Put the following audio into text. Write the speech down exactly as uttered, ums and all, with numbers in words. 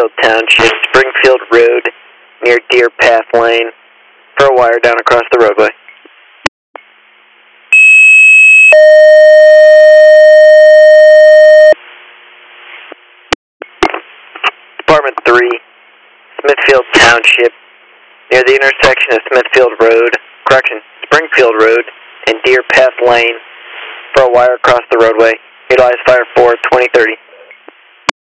Smithfield Township, Springfield Road, near Deer Path Lane, for a wire down across the roadway. Department three, Smithfield Township, near the intersection of Smithfield Road, correction, Springfield Road, and Deer Path Lane, for a wire across the roadway. Utilize Fire four twenty thirty.